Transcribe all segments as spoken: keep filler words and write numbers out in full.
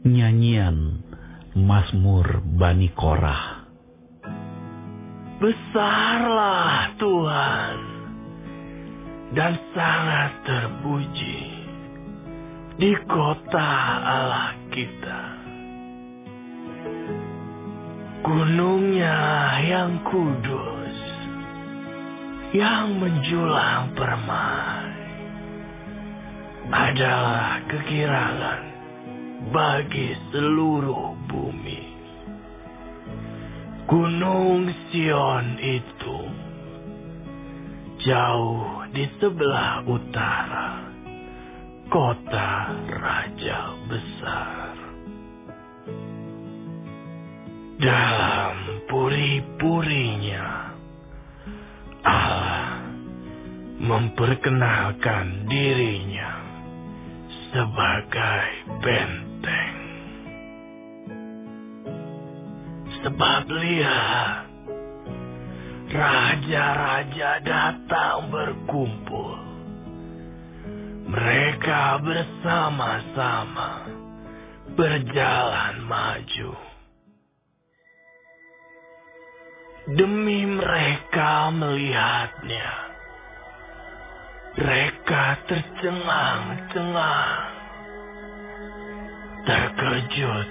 Nyanyian Mazmur Bani Korah. Besarlah Tuhan dan sangat terpuji di kota Allah kita. Gunungnya yang kudus, yang menjulang permai, adalah kekirangan bagi seluruh bumi. Gunung Sion itu jauh di sebelah utara, kota Raja besar. Dalam puri-purinya, Allah memperkenalkan dirinya sebagai benteng. Sebab lihat, raja-raja datang berkumpul. Mereka bersama-sama berjalan maju. Demi mereka melihatnya, mereka tercengang-cengang, terkejut,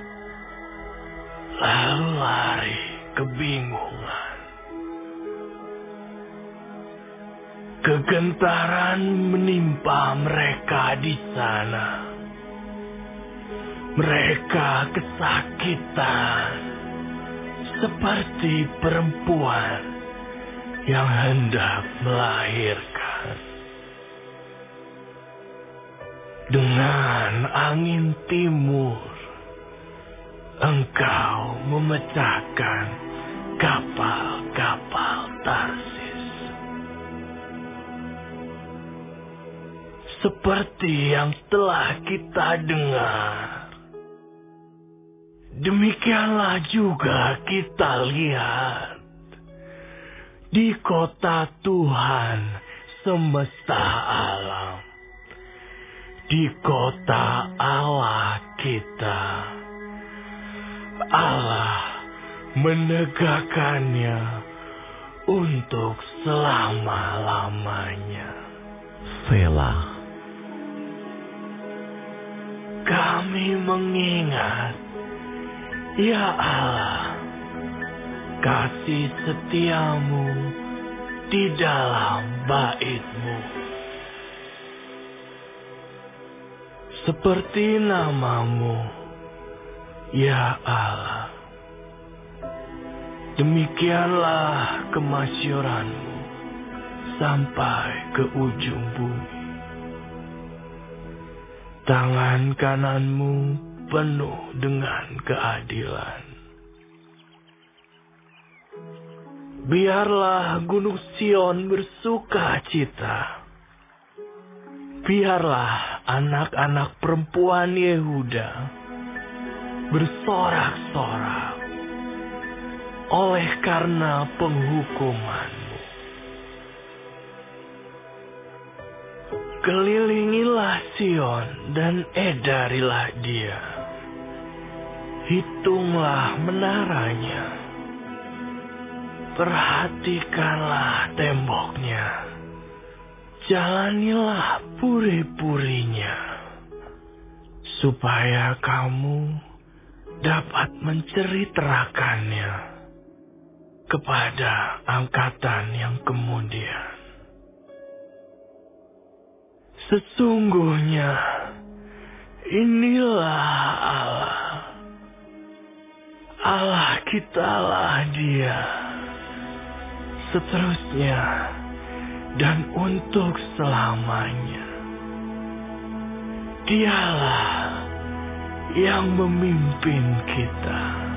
lalu lari kebingungan. Kegentaran menimpa mereka di sana. Mereka kesakitan, seperti perempuan yang hendak melahirkan. Dengan angin timur, Engkau memecahkan kapal-kapal Tarsis. Seperti yang telah kita dengar, demikianlah juga kita lihat di kota Tuhan semesta alam, di kota Allah kita. Allah menegakkannya untuk selama-lamanya. Selah. Kami mengingat, ya Allah, kasih setiamu di dalam bait-Mu. Seperti nama-Mu, ya Allah, demikianlah kemasyuran-Mu sampai ke ujung bumi. Tangan kanan-Mu penuh dengan keadilan. Biarlah Gunung Sion bersuka cita. Biarlah anak-anak perempuan Yehuda bersorak-sorak oleh karena penghukuman-Mu. Kelilingilah Sion dan edarilah dia. Hitunglah menaranya. Perhatikanlah temboknya. Jalanilah puri-purinya, supaya kamu dapat menceritakannya kepada angkatan yang kemudian. Sesungguhnya inilah Allah. Allah kitalah Dia, seterusnya dan untuk selamanya. Dialah yang memimpin kita.